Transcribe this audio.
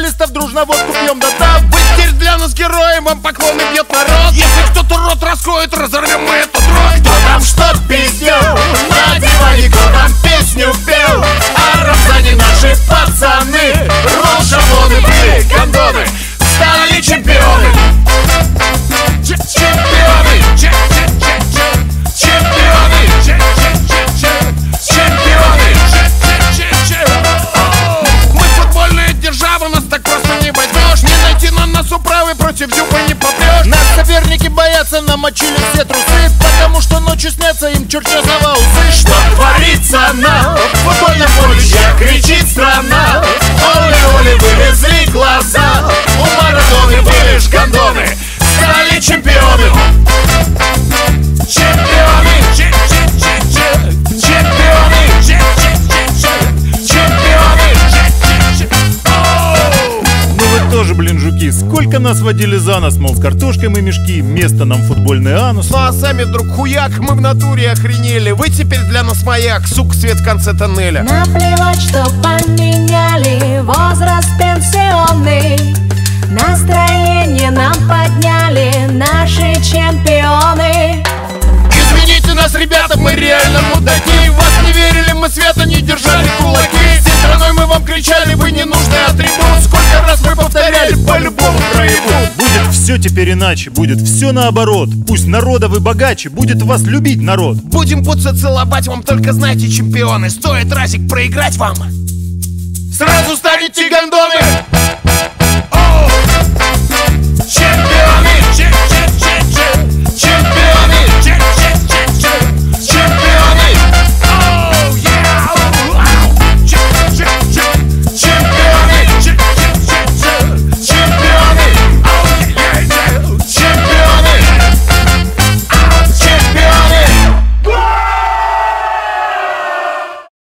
футболистов дружно водку пьем, да-да. Вы теперь для нас герои, вам поклоны бьет народ. Если кто-то рот раскроет, разорвем мы эту дрожь. Кто там что пиздел, на диване кто там песню пел, а рамзане наши пацаны, рот шаблоны были гондоны, стали чемпионы. Чемпионы, чемпионы, мы футбольная держава, нас так просто не возьмешь. Не найти на нас управы, против зюба не попрешь. Нас соперники боятся, намочили все трусы, потому что ночью снятся им чертезова усы. Что творится на футбольном поле, кричит страна. Оли-оли, вылезли глаза, у Марадоны были ж гондоны, стали чемпионы. Чемпионы, Ну вы тоже, блин, жуки, сколько нас водили за нос, мол, с картошкой мы мешки, место нам футбольный анус. Ну а сами вдруг хуяк, мы в натуре охренели. Вы теперь для нас маяк, сука, свет в конце тоннеля. Наплевать, что поменяли возраст пенсионный, настроение нам подняли наши чемпионы. Извините нас, ребята, мы реально мудаки. Вас не верили, мы свято не держали кулаки. Всей страной мы вам кричали, вы ненужный атрибут. Сколько раз мы повторяли, по-любому проебу. Будет все теперь иначе, будет все наоборот. Пусть народа вы богаче, будет вас любить народ. Будем путься целовать вам, только знайте, чемпионы, стоит разик проиграть вам, сразу станете гондоны.